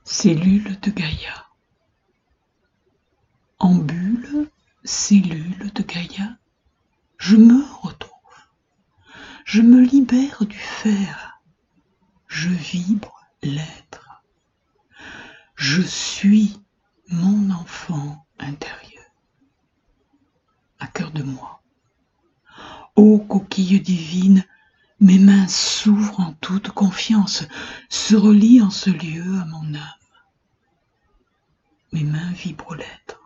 Cellules de Gaïa. En bulle, cellule de Gaïa, je me retrouve, je me libère du fer, je vibre l'être, je suis mon enfant intérieur, à cœur de moi. Ô coquille divine, mes mains s'ouvrent en toute confiance, se relient en ce lieu à mon âme. Mes mains vibrent l'être.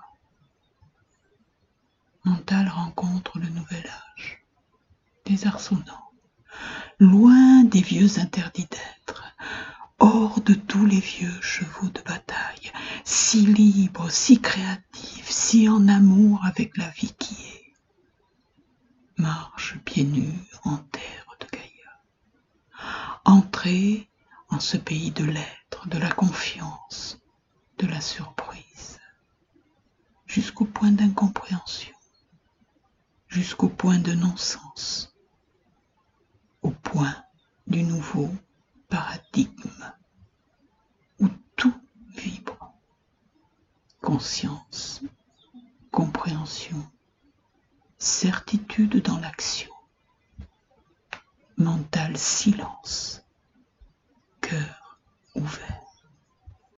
Mental rencontre le nouvel âge, désarçonnant, loin des vieux interdits d'être, hors de tous les vieux chevaux de bataille, si libre, si créatif, si en amour avec la vie qui est. Marche pieds nus en terre de Gaïa. Entrer en ce pays de l'être, de la confiance, de la surprise, jusqu'au point d'incompréhension, jusqu'au point de non-sens, au point du nouveau paradigme, où tout vibre. Conscience, compréhension, certitude dans l'action, mental silence, cœur ouvert.